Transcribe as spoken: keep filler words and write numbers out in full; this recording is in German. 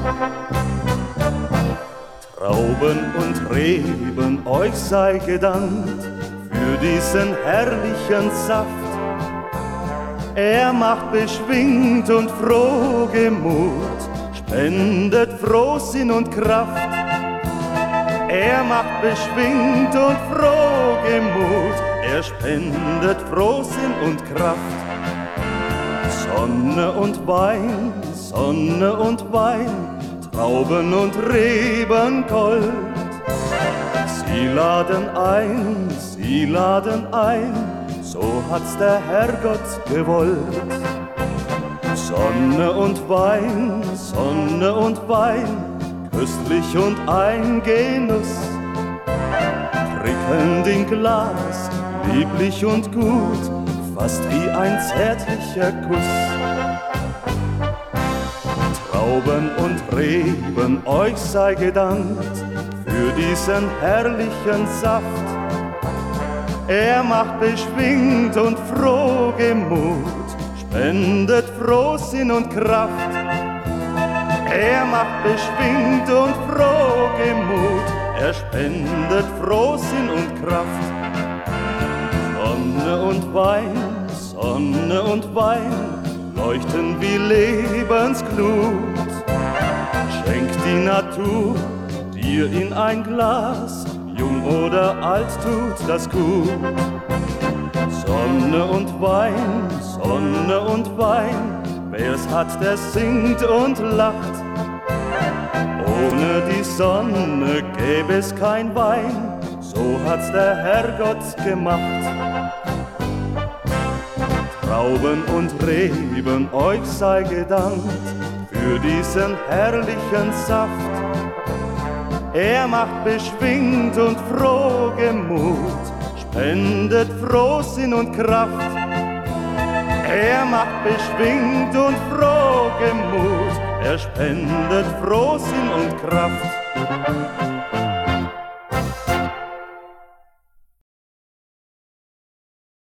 Trauben und Reben, euch sei gedankt für diesen herrlichen Saft. Er macht beschwingt und frohgemut, spendet Frohsinn und Kraft. Er macht beschwingt und frohgemut, er spendet Frohsinn und Kraft. Sonne und Wein, Sonne und Wein, Trauben und Reben Gold. Sie laden ein, sie laden ein, so hat's der Herrgott gewollt. Sonne und Wein, Sonne und Wein, köstlich und ein Genuss. Prickelnd im Glas, lieblich und gut, fast wie ein zärtlicher Kuss. Trauben und Reben, euch sei gedankt für diesen herrlichen Saft. Er macht beschwingt und frohgemut, spendet Frohsinn und Kraft. Er macht beschwingt und frohgemut, er spendet Frohsinn und Kraft. Sonne und Wein, Sonne und Wein, leuchten wie Lebensglut. Schenkt die Natur dir in ein Glas, jung oder alt tut das gut. Sonne und Wein, Sonne und Wein, wer's hat, der singt und lacht. Ohne die Sonne gäbe es kein Wein, so hat's der Herrgott gemacht. Trauben und Reben, euch sei gedankt für diesen herrlichen Saft. Er macht beschwingt und frohgemut, spendet Frohsinn und Kraft. Er macht beschwingt und frohgemut, er spendet Frohsinn und Kraft.